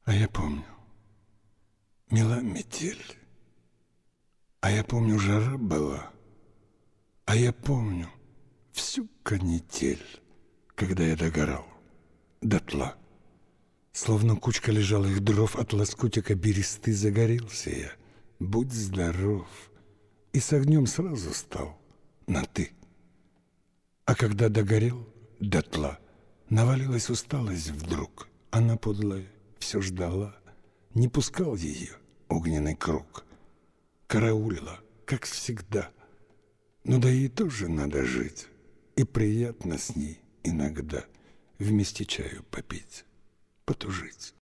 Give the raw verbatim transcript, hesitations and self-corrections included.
А я помню, мела метель, а я помню, жара была, а я помню всю канитель, когда я догорал дотла. Словно кучка лежалых дров от лоскутика бересты загорелся я, будь здоров, и с огнем сразу стал на «ты». А когда догорел дотла, навалилась усталость вдруг, она подлая все ждала, не пускал ее огненный круг, караулила, как всегда. Но да ей тоже надо жить, и приятно с ней иногда вместе чаю попить, потужить.